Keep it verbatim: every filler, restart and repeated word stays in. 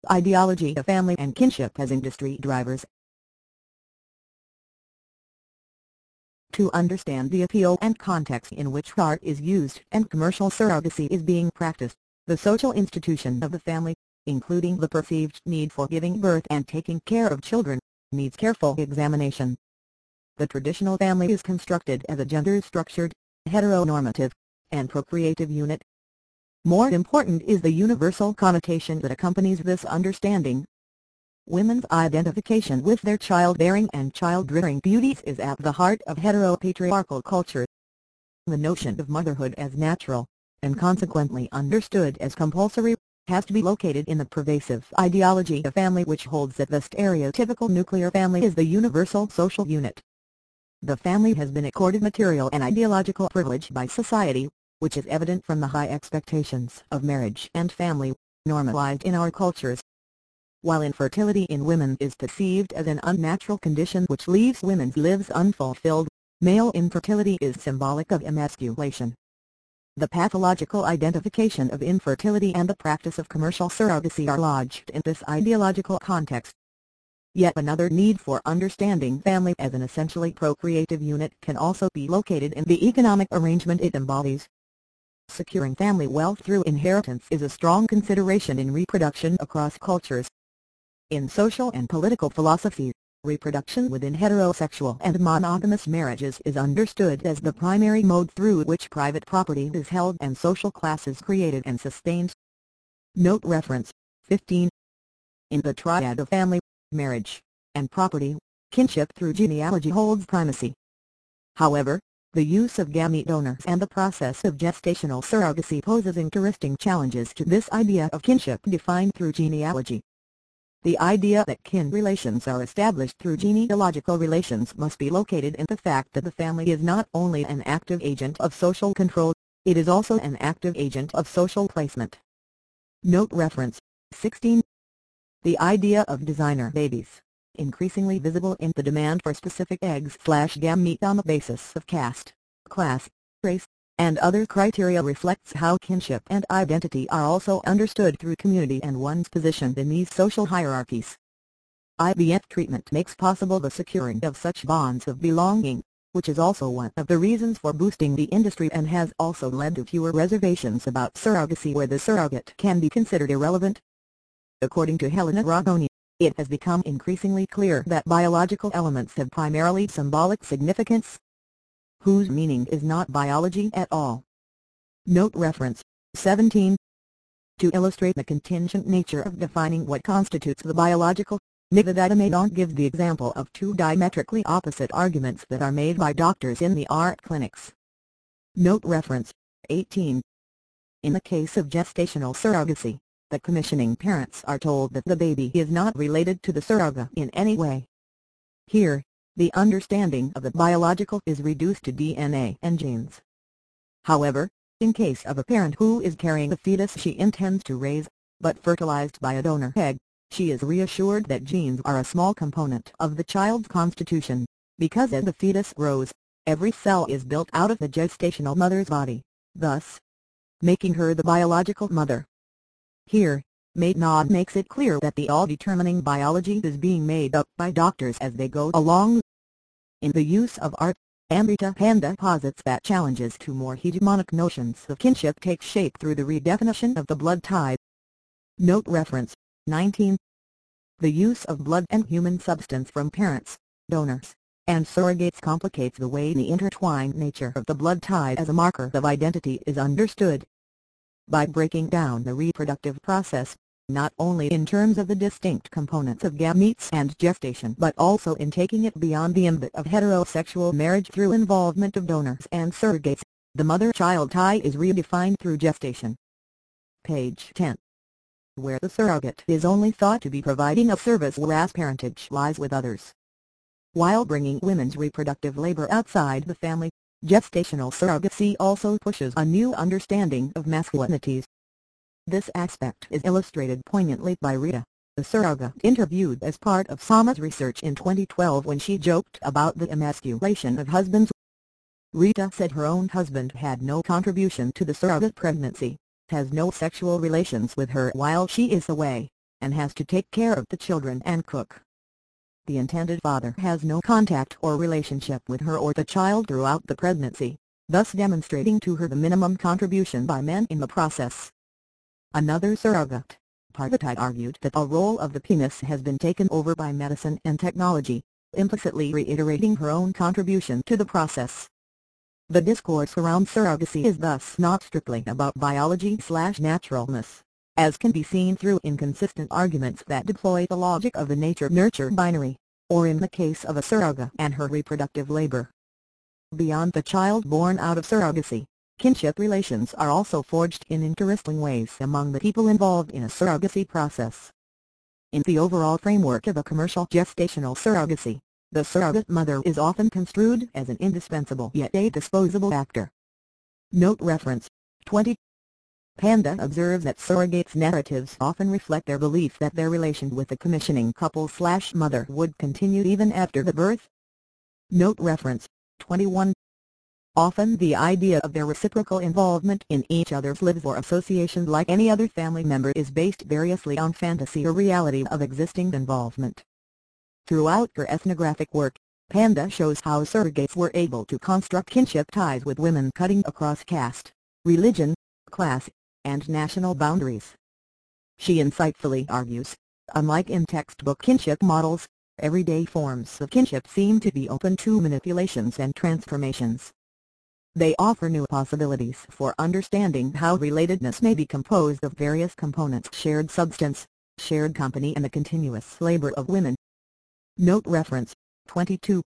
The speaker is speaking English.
ideology of family and kinship as industry drivers. To understand the appeal and context in which art is used and commercial surrogacy is being practiced, the social institution of the family, including the perceived need for giving birth and taking care of children, needs careful examination. The traditional family is constructed as a gender-structured, heteronormative, and procreative unit. More important is the universal connotation that accompanies this understanding. Women's identification with their childbearing and child-rearing duties is at the heart of heteropatriarchal culture. The notion of motherhood as natural, and consequently understood as compulsory, has to be located in the pervasive ideology of family, which holds that the stereotypical nuclear family is the universal social unit. The family has been accorded material and ideological privilege by society, which is evident from the high expectations of marriage and family, normalized in our cultures. While infertility in women is perceived as an unnatural condition which leaves women's lives unfulfilled, male infertility is symbolic of emasculation. The pathological identification of infertility and the practice of commercial surrogacy are lodged in this ideological context. Yet another need for understanding family as an essentially procreative unit can also be located in the economic arrangement it embodies. Securing family wealth through inheritance is a strong consideration in reproduction across cultures. In social and political philosophy, reproduction within heterosexual and monogamous marriages is understood as the primary mode through which private property is held and social class is created and sustained. Note reference, fifteen. In the triad of family, marriage, and property, kinship through genealogy holds primacy. However, the use of gamete donors and the process of gestational surrogacy poses interesting challenges to this idea of kinship defined through genealogy. The idea that kin relations are established through genealogical relations must be located in the fact that the family is not only an active agent of social control, it is also an active agent of social placement. Note reference, sixteen. The idea of designer babies, increasingly visible in the demand for specific eggs/gamete on the basis of caste, class, race, and other criteria, reflects how kinship and identity are also understood through community and one's position in these social hierarchies. I V F treatment makes possible the securing of such bonds of belonging, which is also one of the reasons for boosting the industry and has also led to fewer reservations about surrogacy where the surrogate can be considered irrelevant. According to Helena Ragone, it has become increasingly clear that biological elements have primarily symbolic significance, whose meaning is not biology at all. Note reference, seventeen. To illustrate the contingent nature of defining what constitutes the biological, Nivedita Madan gives the example of two diametrically opposite arguments that are made by doctors in the art clinics. Note reference, eighteen. In the case of gestational surrogacy, the commissioning parents are told that the baby is not related to the surrogate in any way. Here, the understanding of the biological is reduced to D N A and genes. However, in case of a parent who is carrying the fetus she intends to raise, but fertilized by a donor egg, she is reassured that genes are a small component of the child's constitution, because as the fetus grows, every cell is built out of the gestational mother's body, thus making her the biological mother. Here, Maitland makes it clear that the all-determining biology is being made up by doctors as they go along. In the use of art, Amrita Panda posits that challenges to more hegemonic notions of kinship take shape through the redefinition of the blood tie. Note reference, nineteen. The use of blood and human substance from parents, donors, and surrogates complicates the way the intertwined nature of the blood tie as a marker of identity is understood. By breaking down the reproductive process, not only in terms of the distinct components of gametes and gestation but also in taking it beyond the ambit of heterosexual marriage through involvement of donors and surrogates, the mother-child tie is redefined through gestation. Page ten. Where the surrogate is only thought to be providing a service whereas parentage lies with others. While bringing women's reproductive labor outside the family, gestational surrogacy also pushes a new understanding of masculinities. This aspect is illustrated poignantly by Rita, the surrogate interviewed as part of Sama's research in twenty twelve when she joked about the emasculation of husbands. Rita said her own husband had no contribution to the surrogate pregnancy, has no sexual relations with her while she is away, and has to take care of the children and cook. The intended father has no contact or relationship with her or the child throughout the pregnancy, thus demonstrating to her the minimum contribution by men in the process. Another surrogate, Parvati, argued that the role of the penis has been taken over by medicine and technology, implicitly reiterating her own contribution to the process. The discourse around surrogacy is thus not strictly about biology/naturalness, as can be seen through inconsistent arguments that deploy the logic of the nature-nurture binary, or in the case of a surrogate and her reproductive labor. Beyond the child born out of surrogacy, kinship relations are also forged in interesting ways among the people involved in a surrogacy process. In the overall framework of a commercial gestational surrogacy, the surrogate mother is often construed as an indispensable yet a disposable actor. Note reference, twenty. Panda observes that surrogates' narratives often reflect their belief that their relation with the commissioning couple/mother would continue even after the birth. Note reference, twenty-one. Often the idea of their reciprocal involvement in each other's lives or association like any other family member is based variously on fantasy or reality of existing involvement. Throughout her ethnographic work, Panda shows how surrogates were able to construct kinship ties with women cutting across caste, religion, class, and national boundaries. She insightfully argues, unlike in textbook kinship models, everyday forms of kinship seem to be open to manipulations and transformations. They offer new possibilities for understanding how relatedness may be composed of various components: shared substance, shared company, and the continuous labor of women. Note reference, twenty-two.